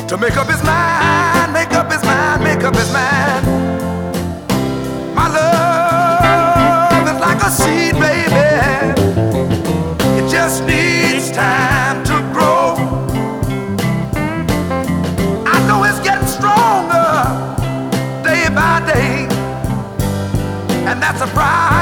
to make up his mind, make up his mind, make up his mind. My love is like a seed, baby. It just needs time to grow. I know it's getting stronger day by day, and that's a pride